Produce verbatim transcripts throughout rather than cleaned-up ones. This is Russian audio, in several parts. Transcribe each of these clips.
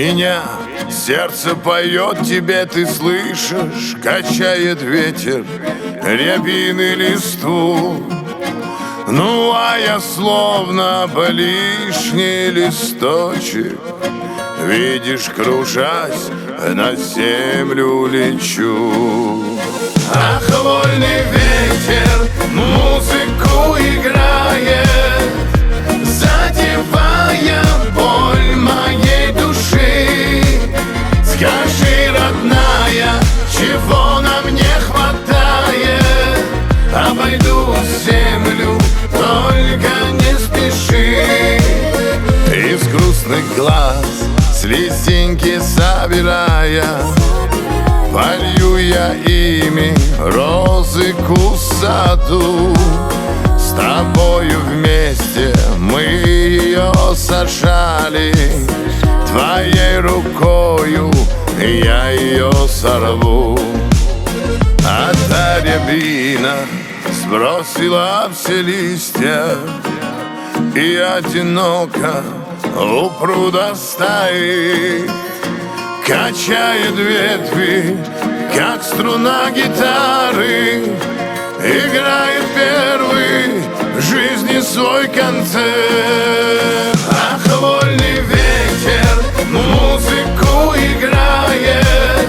меня. Сердце поет тебе, ты слышишь, качает ветер рябины листву. Ну а я словно бы лишний листочек, видишь, кружась, на землю лечу. Ах, вольный ветер музыку играет, задевая боль моей души. Скажи, родная, чего нам не хватает? Обойду землю, только не спеши. Из грустных глаз слезинки собирая, полью я ими розыку в саду. С тобою вместе мы ее сажали, твоей рукою я ее сорву. А та рябина сбросила все листья и одиноко у пруда стоит, качает ветви, как струна гитары, играет первый в жизни свой концерт. Ах, вольный ветер музыку играет,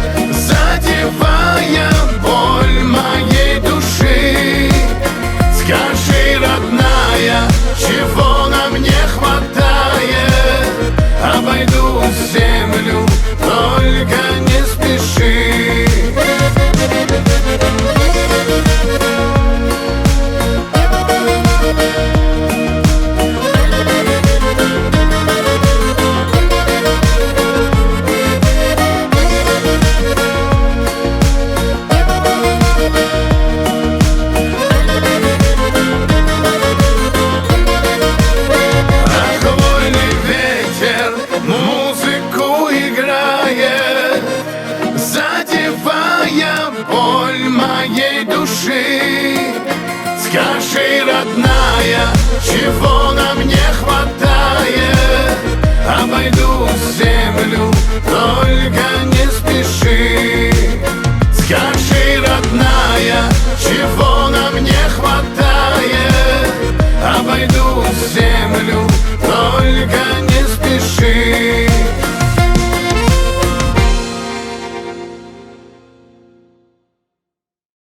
задевая боль моей души. Скажи, родная, чего нам не хватает? Обойду землю, только не спеши. Задевая боль моей души. Скажи, родная, чего нам не хватает? Обойду землю, только не спеши.